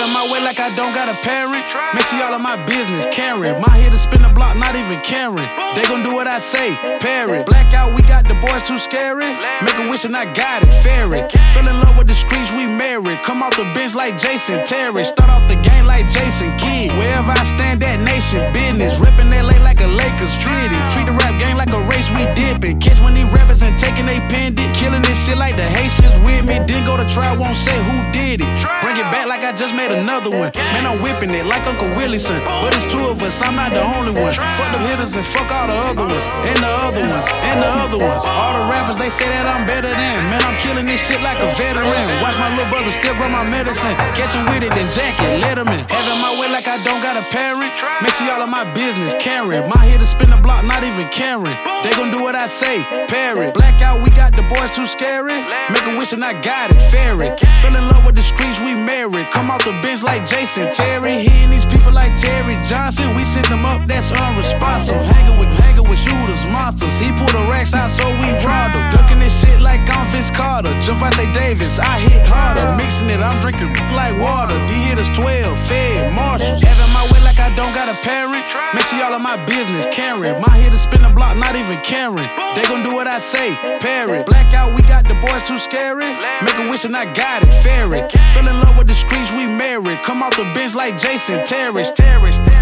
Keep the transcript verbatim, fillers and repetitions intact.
Having my way like I don't got a parent. Make sure y'all in my business, Karen. My here to spin the block, not even caring. They gon' do what I say, parry. Blackout, we got the boys too scary. Make a wish and I got it, fairy. Fell in love with the streets, we married. Come off the bench like Jason Terry. Start off the game like Jason Kidd. Wherever I stand, that nation business. Rippin' L A like a Lakers fitted. Treat the rap game like a race, we dippin'. Catch when these rappers and taking they pendant. Killing this shit like the Haitians with me. Didn't go to trial, won't say who did it. Bring it back like I just made another one. Man, I'm whipping it like Uncle Willie's son. But it's two of us, I'm not the only one. Fuck them hitters and fuck all the other ones. And the other ones, and the other ones. All the rappers, they say that I'm better than. Man, I'm killing this shit like a veteran. Watch my little brother still grow my medicine. Catch him with it, then jack it, let him in. Having my way like I don't got a parent. Make sure y'all in my business, Karen. My here to spin the block, not even caring. They gon' do what I say, parry. Blackout, we got the boys too scary. Make a wish and I got it, fairy. Fell in love with the streets, we married. Come off the bench like Jason Terry. Hitting these people like Terry Johnson. We send them up, that's unresponsive. Hanging with, hanging with shooters, monsters. He pulled the racks out, so we robbed him. Ducking this shit like I'm Vince Carter. Javante Davis, I hit harder. Mixing it, I'm drinking like water. D hitters twelve, Fed, Marshalls. Having my way like I don't got a parent. Make sure y'all in my business, Karen. My here to spin the block, not even caring. They gon' do what I say, parry. Blackout, we got the boys too scary. Make a wish and I got it, fairy. Fell in love with the streets, we married. Come off the bench like Jason Terry.